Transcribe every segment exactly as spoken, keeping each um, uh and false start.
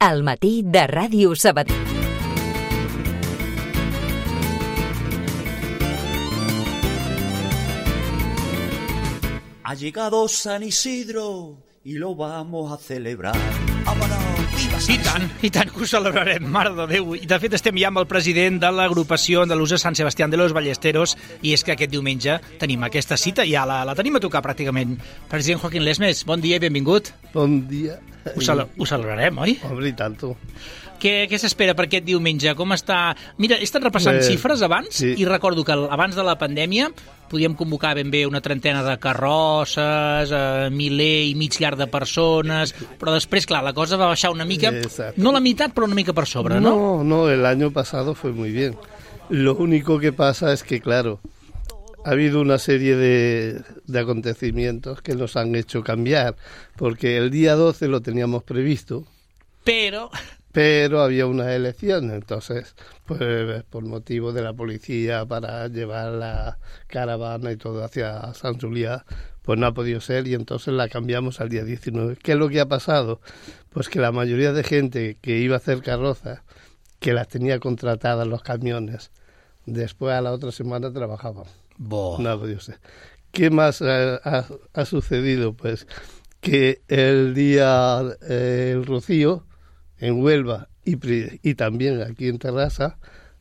Al matí de Ràdio Sabadell. Ha llegado San Isidro y lo vamos a celebrar. ¡Vámonos! ¡Viva Sant I tant, i tant que ho celebrarem, mare de Déu. I de fet estem ja amb el president de l'agrupació andalusa Sant Sebastián de los Ballesteros, i és que aquest diumenge tenim aquesta cita, ja la, la tenim a tocar pràcticament. President Joaquín Lesmes, bon dia i benvingut. Bon dia. Ho, cele ho celebrarem, oi? Hombre, i tanto. Què, què s'espera per aquest diumenge? Com està? Mira, he estat repassant eh, xifres abans sí. i recordo que abans de la pandèmia podíem convocar ben bé una trentena de carrosses, eh, miler i mig llarg de persones, però després, clar, la cosa va baixar una mica, Exacto. no la meitat, però una mica per sobre, ¿no? No, no, el año pasado fue muy bien. Lo único que pasa es que, claro, ha habido una serie de, de acontecimientos que nos han hecho cambiar, porque el día doce lo teníamos previsto, Pero... pero había una elección, entonces, pues por motivo de la policía para llevar la caravana y todo hacia Sant Julià, pues no ha podido ser y entonces la cambiamos al día diecinueve. ¿Qué es lo que ha pasado? Pues que la mayoría de gente que iba a hacer carrozas, que las tenía contratadas los camiones, después a la otra semana trabajaban. Bo. No ha podido ser. ¿Qué más ha, ha, ha sucedido? Pues que el día, eh, el Rocío, en Huelva y, y también aquí en Terrassa,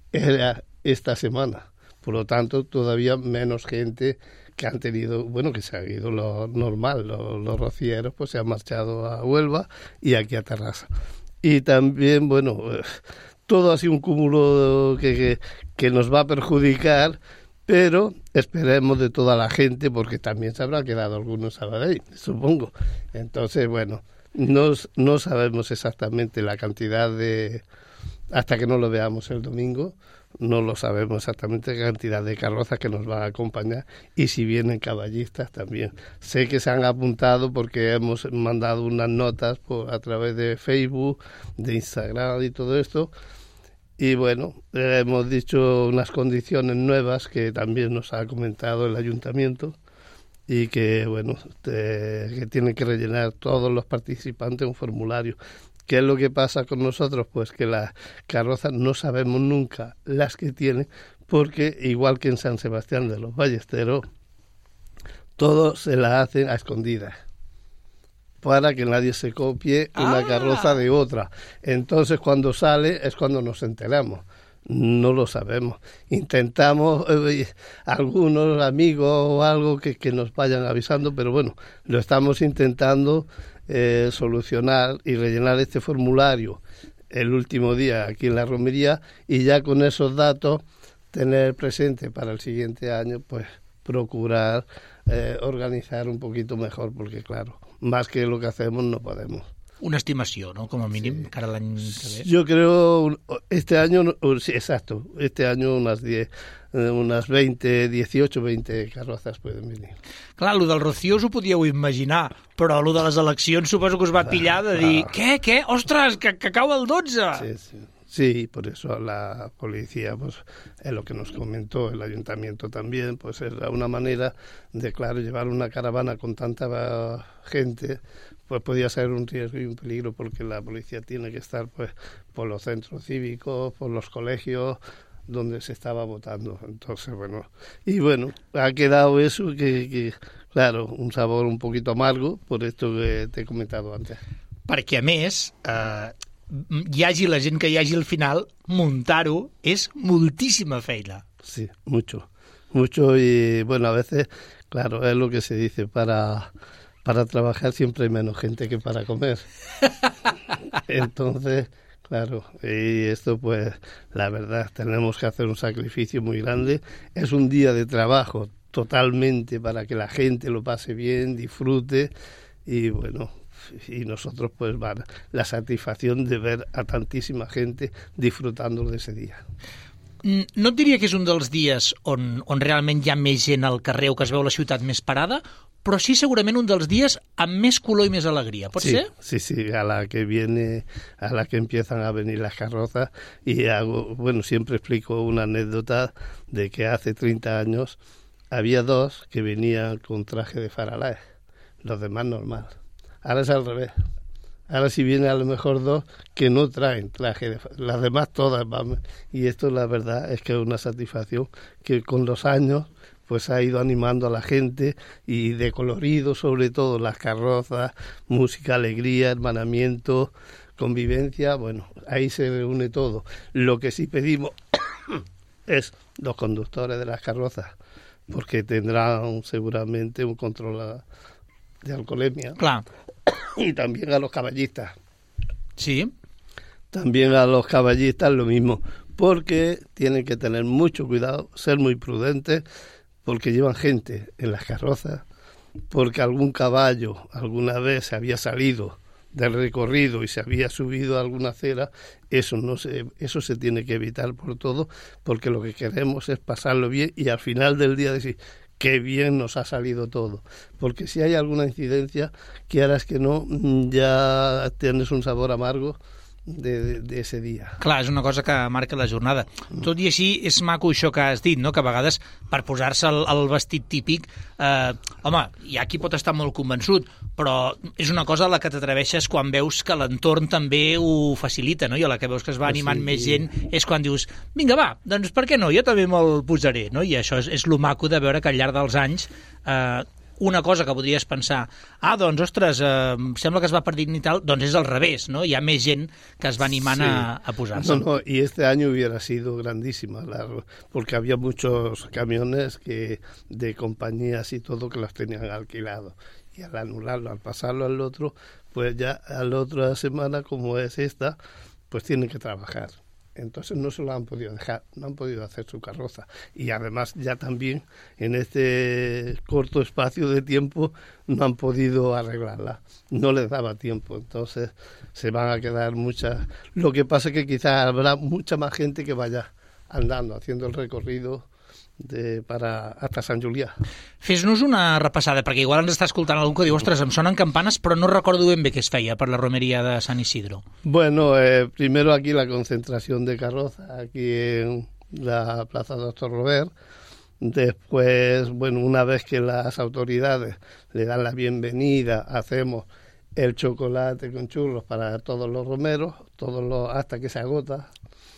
era esta semana. Por lo tanto, todavía menos gente que han tenido, bueno, que se ha ido lo normal, los, los rocieros, pues se han marchado a Huelva y aquí a Terrassa. Y también, bueno, todo ha sido un cúmulo que, que, que nos va a perjudicar, pero esperemos de toda la gente, porque también se habrá quedado algunos Sabadell, supongo. Entonces, bueno, no, no sabemos exactamente la cantidad de... Hasta que no lo veamos el domingo, no lo sabemos exactamente la cantidad de carrozas que nos van a acompañar y si vienen caballistas también. Sé que se han apuntado porque hemos mandado unas notas por, a través de Facebook, de Instagram y todo esto. Y bueno, eh, hemos dicho unas condiciones nuevas que también nos ha comentado el ayuntamiento y que, bueno, te, que tienen que rellenar todos los participantes un formulario. ¿Qué es lo que pasa con nosotros? Pues que las carrozas no sabemos nunca las que tienen, porque igual que en San Sebastián de los Ballesteros, todos se las hacen a escondidas, para que nadie se copie una ah. carroza de otra. Entonces, cuando sale es cuando nos enteramos. No lo sabemos. Intentamos, eh, algunos amigos o algo que, que nos vayan avisando, pero bueno, lo estamos intentando eh, solucionar y rellenar este formulario el último día aquí en la romería y ya con esos datos tener presente para el siguiente año, pues procurar eh, organizar un poquito mejor, porque claro, más que lo que hacemos no podemos. Una estimació, no?, com a mínim, sí. Cara a l'any que ve. Yo creo, este año, sí, exacto, este año unas diez, unas veinte, dieciocho, veinte carrozas pueden venir. Clar, lo del Rocío us ho podíeu imaginar, però lo de les eleccions suposo que us va pillar de dir, ah. què, què, ostres, que, que cau el dotze! Sí, sí. Sí, por eso la policía, pues es lo que nos comentó el ayuntamiento también, pues era una manera de, claro, llevar una caravana con tanta gente, pues podía ser un riesgo y un peligro, porque la policía tiene que estar pues por los centros cívicos, por los colegios donde se estaba votando. Entonces, bueno, y bueno, ha quedado eso que, que claro, un sabor un poquito amargo, por esto que te he comentado antes. Perquè, a més, eh, hi hagi la gent que hi hagi al final, muntar-ho és moltíssima feina. Sí, mucho, mucho y bueno, a veces, claro, es lo que se dice, para, para trabajar siempre hay menos gente que para comer. Entonces, claro, y esto pues, la verdad, tenemos que hacer un sacrificio muy grande. Es un día de trabajo totalmente para que la gente lo pase bien, disfrute y bueno... y nosotros pues van la satisfacción de ver a tantíssima gente disfrutando de ese dia. No et diria que és un dels dies on, on realment hi ha més gent al carrer o que es veu la ciutat més parada, però sí segurament un dels dies amb més color i més alegria, pot sí, ser? Sí, sí, a la que viene, a la que empiezan a venir las carrozas y hago, bueno, siempre explico una anécdota de que hace treinta años había dos que venían con traje de Faralaes, los demás normal. Ahora es al revés. Ahora si viene a lo mejor dos que no traen traje, las demás todas van. Y esto la verdad es que es una satisfacción que con los años pues ha ido animando a la gente, y de colorido sobre todo, las carrozas, música, alegría, hermanamiento, convivencia, bueno, ahí se reúne todo. Lo que sí pedimos es los conductores de las carrozas, porque tendrán seguramente un control de alcoholemia. Clar. Y también a los caballistas. Sí. También a los caballistas lo mismo, porque tienen que tener mucho cuidado, ser muy prudentes, porque llevan gente en las carrozas, porque algún caballo alguna vez se había salido del recorrido y se había subido a alguna acera. Eso no se, eso se tiene que evitar por todo, porque lo que queremos es pasarlo bien y al final del día decir qué bien nos ha salido todo, porque si hay alguna incidencia, quieras que no, ya tienes un sabor amargo de, de, de ese dia. Clar, és una cosa que marca la jornada. Tot i així, és maco això que has dit, no? Que a vegades, per posar-se el, el vestit típic, eh, home, hi ha qui pot estar molt convençut, però és una cosa a la que t'atreveixes quan veus que l'entorn també ho facilita, no? I a la que veus que es va animant sí. més gent és quan dius, vinga, va, doncs per què no? Jo també me'l posaré, no? I això és, és lo maco de veure que al llarg dels anys eh, una cosa que podries pensar, ah, doncs, ostres, eh, sembla que es va perdint i tal, doncs és al revés, ¿no? Hi ha més gent que es va animant sí. a, a posar-se. No, no, y este año hubiera sido grandísima, la, porque había muchos camiones que de compañías y todo que los tenían alquilados. Y al anularlo, al pasarlo al otro, pues ya a la otra semana, como es esta, pues tienen que trabajar. Entonces no se lo han podido dejar, no han podido hacer su carroza. Y además ya también en este corto espacio de tiempo no han podido arreglarla, no les daba tiempo. Entonces se van a quedar muchas... Lo que pasa es que quizás habrá mucha más gente que vaya andando, haciendo el recorrido de, para hasta Sant Julià. Fes-nos una repassada, perquè igual ens està escoltant algú que diu, ostres, em sonen campanes, però no recordo ben bé què es feia per la romeria de Sant Isidro. Bueno, eh, primero aquí la concentración de carroza, aquí en la Plaza Doctor Robert. Después, bueno, una vez que las autoridades le dan la bienvenida, hacemos el chocolate con churros para todos los romeros, todos los, hasta que se agota.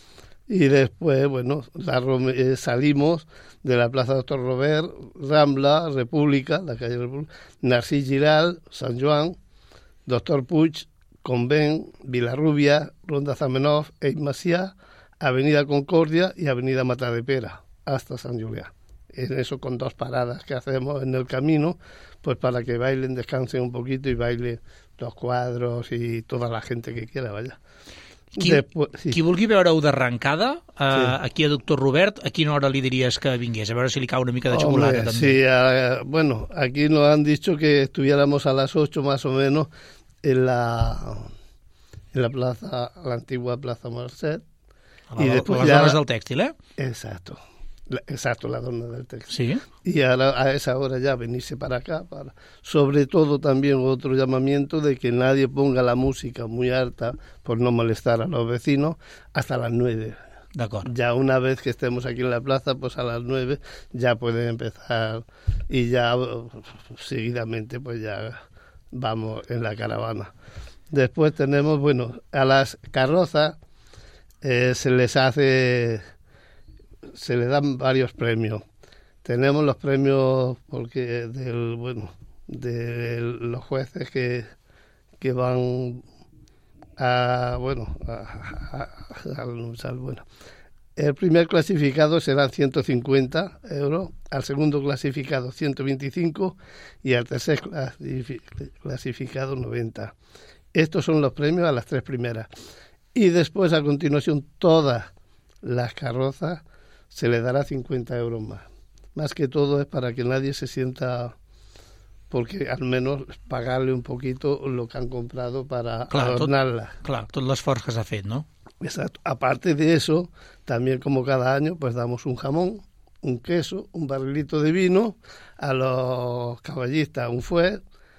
Y después, bueno, la, eh, salimos de la Plaza Doctor Robert, Rambla, República, la calle República, Narcís Giral, San Joan, Doctor Puig, Convent, Vilarrubia, Ronda Zamenhof, Eix Macià, Avenida Concordia y Avenida Matadepera, hasta San Julià. En eso con dos paradas que hacemos en el camino, pues para que bailen, descansen un poquito y bailen los cuadros y toda la gente que quiera, vaya. Qui, Después, sí. qui vulgui veure-ho d'arrencada, eh, sí. aquí a Doctor Robert, a quina hora li diries que vingués? A veure si li cau una mica de xocolata. Hombre, també. Sí, uh, bueno, aquí nos han dicho que estuviéramos a las ocho más o menos en la en la plaza, la antigua Plaza Merced. A la, y después a les dones del tèxtil, eh? Exacto. La, exacto, la dona del texto. Sí. Y ahora, a esa hora ya venirse para acá. Para, sobre todo también otro llamamiento de que nadie ponga la música muy alta por no molestar a los vecinos hasta las nueve. D'acord. Ya una vez que estemos aquí en la plaza, pues a las nueve ya pueden empezar y ya seguidamente pues ya vamos en la caravana. Después tenemos, bueno, a las carrozas eh, se les hace... se le dan varios premios. Tenemos los premios porque del bueno de los jueces que que van a bueno a, a, a, a, bueno el primer clasificado serán ciento cincuenta euros, al segundo clasificado ciento veinticinco y al tercer clasificado noventa. Estos son los premios a las tres primeras. Y después, a continuación, todas las carrozas se le dará cincuenta euros más. Más que todo es para que nadie se sienta, porque al menos pagarle un poquito lo que han comprado para clar, adornarla. Tot, clar, tot l'esforç que s'ha fet, ¿no? Exacto. Aparte de eso, también como cada año, pues damos un jamón, un queso, un barrilito de vino, a los caballistas un fuet,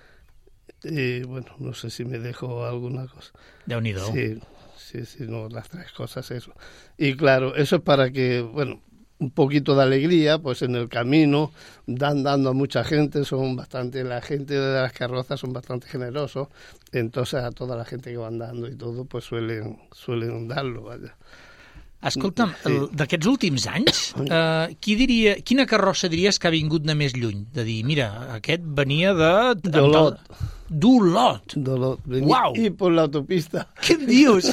y bueno, no sé si me dejo alguna cosa. Déu-n'hi-do. Sí. Sí, sí, no, las tres cosas, eso. Y claro, eso es para que, bueno, un poquito de alegría, pues en el camino dan dando a mucha gente, son bastante, la gente de las carrozas son bastante generosos, entonces a toda la gente que van dando y todo, pues suelen, suelen darlo, vaya. Escolta'm, sí. D'aquests últims anys, eh, qui diria, quina carrossa diries que ha vingut de més lluny? De dir, mira, aquest venia de... D'Olot. D'Olot. D'Olot. Uau! I per l'autopista. Què em dius?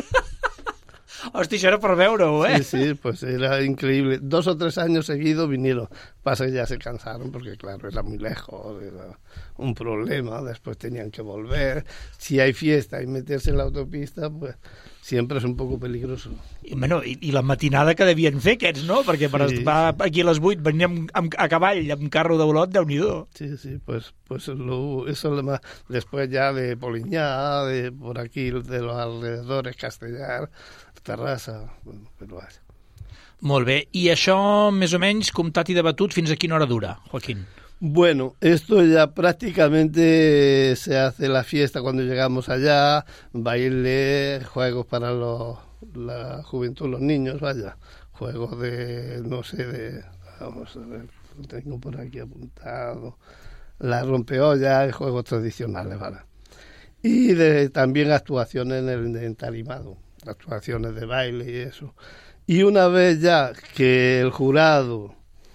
Hostia, això era per veure-ho, eh? Sí, sí, pues era increíble. Dos o tres años seguidos vinieron. Pasa que ya se cansaron porque, claro, era muy lejos, era un problema. Después tenían que volver. Si hay fiesta y meterse en la autopista, pues siempre es un poco peligroso. I, bueno, i, i la matinada que devien fer aquests, no? Perquè per sí, estar sí. aquí a les vuit venir amb, amb, a cavall, amb carro d'Olot, Déu-n'hi-do. Sí, sí, pues, pues lo, eso es lo más. Después ya de Poliñá, de por aquí, de los alrededores, Castellar, Terrassa, bueno, però vaja. Molt bé. I això, més o menys, comptat i debatut, fins a quina hora dura, Joaquín? Bueno, esto ya prácticamente se hace la fiesta cuando llegamos allá, baile, juegos para los, la juventud, los niños, vaya, juegos de, no sé, de, vamos a ver, lo tengo por aquí apuntado, la rompeollas, juegos tradicionales, ¿vale? Y de, también actuaciones en el entarimado, actuaciones de baile y eso. Y una vez ya que el jurado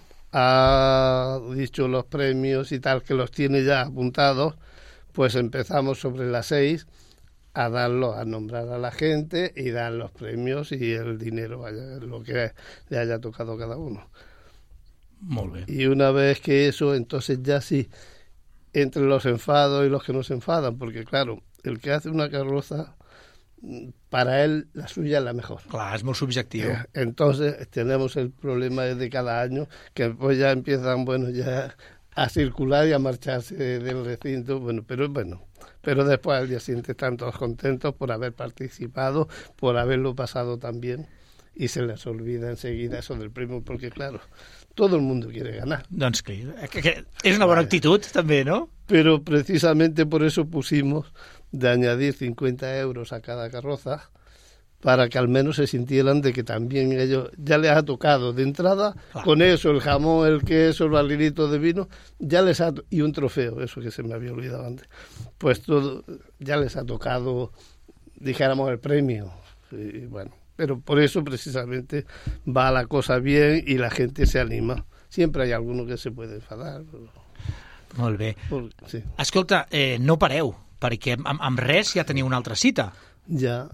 ha dicho los premios y tal, que los tiene ya apuntados, pues empezamos sobre las seis a darlo, a nombrar a la gente y dar los premios y el dinero, vaya, lo que le haya tocado a cada uno. Molt bé. Y una vez que eso, entonces ya sí, entre los enfados y los que no se enfadan, porque claro, el que hace una carroza, para él la suya es la mejor. Clar, és molt subjectiu. Eh, Entonces tenemos el problema de cada año, que pues ya empiezan, bueno, ya a circular y a marcharse del recinto, bueno, pero bueno, pero después al día siguiente están todos contentos por haber participado, por haberlo pasado tan bien, y se les olvida enseguida eso del premio, porque claro, todo el mundo quiere ganar. Doncs que, que, que és una bona actitud, també, no? Pero precisamente por eso pusimos de añadir cincuenta euros a cada carroza, para que al menos se sintieran de que también ellos ya les ha tocado de entrada, claro. Con eso, el jamón, el queso, el barrilito de vino, ya les ha, y un trofeo, eso que se me había olvidado antes, pues todo, ya les ha tocado, dijéramos, el premio, y bueno, pero por eso precisamente va la cosa bien y la gente se anima. Siempre hay alguno que se puede enfadar. Pero... Molt bé. Por, sí. Escolta, eh, no pareu, perquè amb, amb res ja teniu una altra cita. Ya,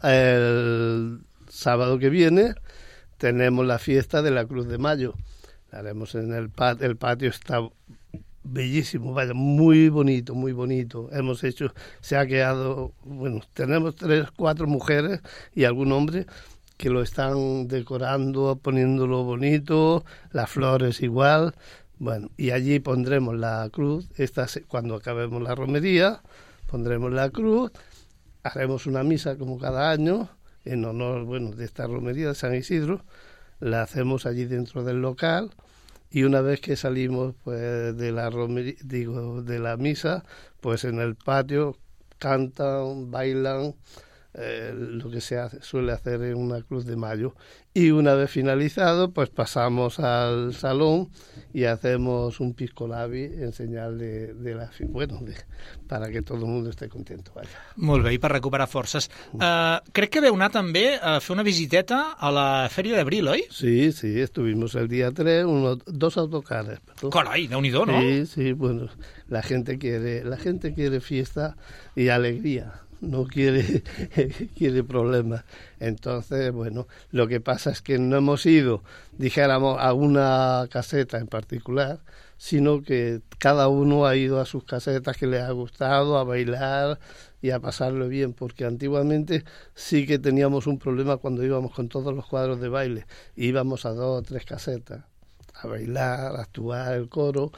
el sábado que viene tenemos la fiesta de la Cruz de Mayo. La haremos en el patio, el patio está bellísimo, vaya, muy bonito, muy bonito. Hemos hecho, se ha quedado, bueno, tenemos tres, cuatro mujeres y algún hombre que lo están decorando, poniéndolo bonito, las flores igual. Bueno, y allí pondremos la cruz, esta, cuando acabemos la romería, pondremos la cruz, haremos una misa como cada año, en honor, bueno, de esta romería de San Isidro, la hacemos allí dentro del local, y una vez que salimos pues de la romería, digo, de la misa, pues en el patio cantan, bailan, eh, lo que se hace, suele hacer en una Cruz de Mayo. Y una vez finalizado, pues pasamos al salón y hacemos un pisco labi en señal de, de la fi- bueno, de, para que todo el mundo esté contento. Vaya. Molt bé, i per recuperar forces. Uh, crec que veu anar també a fer una visiteta a la Fèria d'Abril, oi? Sí, sí, estuvimos el día tres, uno, dos autocares. Perdón. Carai, Déu-n'hi-do, no? Sí, sí, bueno, la gente quiere, la gente quiere fiesta y alegría. No quiere, quiere problemas. Entonces, bueno, lo que pasa es que no hemos ido, dijéramos, a una caseta en particular, sino que cada uno ha ido a sus casetas que les ha gustado, a bailar y a pasarlo bien, porque antiguamente sí que teníamos un problema cuando íbamos con todos los cuadros de baile, íbamos a dos o tres casetas a bailar, a actuar el coro,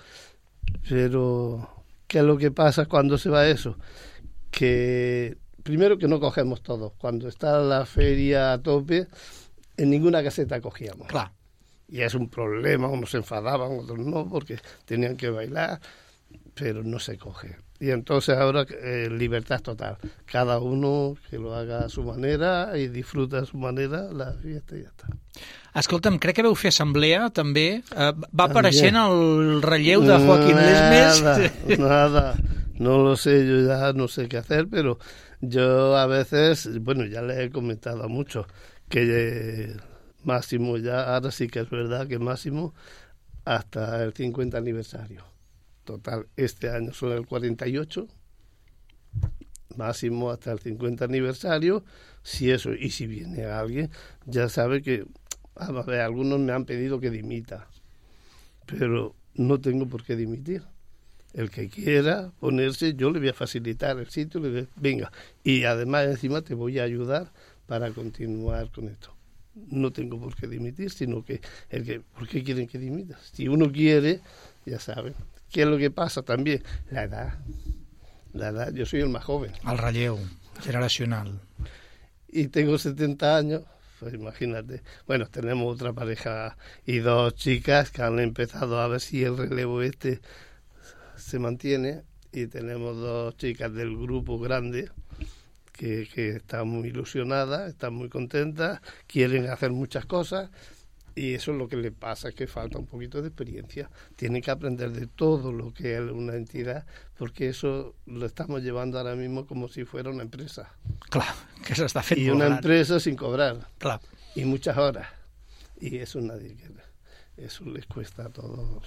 pero ¿qué es lo que pasa cuando se va eso? Que primero que no cogemos todos. Cuando está la feria a tope, en ninguna caseta cogíamos. Clar. Y es un problema, unos se enfadaban, otros no, porque tenían que bailar, pero no se coge. Y entonces ahora eh, libertad total. Cada uno que lo haga a su manera y disfruta a su manera la fiesta y ya está. Escolta'm, crec que veu fer assemblea, també. Uh, va apareixent el relleu de Joaquín Lesmes. Nada, nada. No lo sé, yo ya no sé qué hacer, pero yo a veces, bueno, ya le he comentado a muchos que eh, máximo ya, ahora sí que es verdad que máximo hasta el cincuenta aniversario. Total, este año son el cuarenta y ocho, máximo hasta el cincuenta aniversario, si eso, y si viene alguien, ya sabe que, a ver, algunos me han pedido que dimita, pero no tengo por qué dimitir. El que quiera ponerse, yo le voy a facilitar el sitio, le voy, venga, y además encima te voy a ayudar para continuar con esto. No tengo por qué dimitir, sino que, el que ¿por qué quieren que dimita? Si uno quiere, ya saben. ¿Qué es lo que pasa también? La edad. La edad, yo soy el más joven. El relleu generacional. Y tengo setenta años, pues imagínate. Bueno, tenemos otra pareja y dos chicas que han empezado a ver si el relevo este se mantiene. Y tenemos dos chicas del grupo grande que, que están muy ilusionadas, están muy contentas, quieren hacer muchas cosas. Y eso es lo que le pasa, es que falta un poquito de experiencia. Tienen que aprender de todo lo que es una entidad, porque eso lo estamos llevando ahora mismo como si fuera una empresa. Clar, que s'està fent Y molt una gran. empresa sin cobrar. Clar. Y muchas horas. Y eso nadie quiere. Eso les cuesta a todos.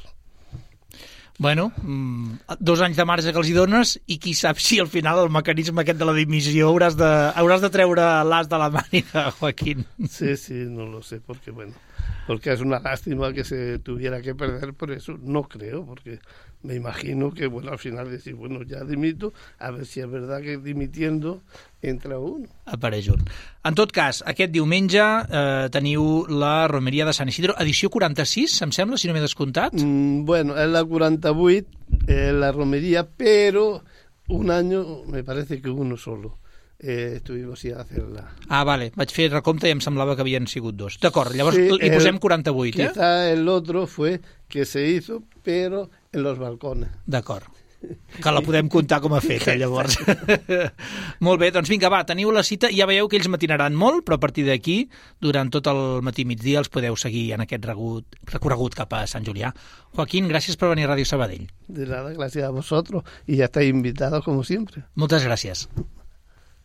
Bueno, mm, dos anys de marge que els hi dones i qui sap si al final el mecanisme aquest de la dimissió hauràs de, hauràs de treure l'as de la màniga, Joaquín. Sí, sí, no lo sé, porque bueno, porque es una lástima que se tuviera que perder por eso, no creo, porque me imagino que, bueno, al final decir, bueno, ya dimito, a ver si es verdad que dimitiendo entra uno. Apareix un. En tot cas, aquest diumenge eh, teniu la Romeria de Sant Isidro, edició quaranta-sis, em sembla, si no m'he descomptat. Mm, bueno, es la quaranta-vuit, eh, la romería, pero un año, me parece que uno solo. Eh, estuvimos sin hacerla. Ah, vale, vaig fer recompte i em semblava que havien sigut dos. D'acord, llavors Sí, li el- posem quaranta-vuit, eh? Quizá el otro fue que se hizo, pero en los balcones. D'acord. Que la podem comptar com a feta, llavors. Molt bé, doncs vinga, va, teniu la cita, ja veieu que ells matinaran molt, però a partir d'aquí, durant tot el matí migdia, els podeu seguir en aquest regut, recorregut cap a Sant Julià. Joaquín, gràcies per venir a Ràdio Sabadell. De nada, gracias a vosotros y ya estáis invitados como siempre. Moltes gràcies.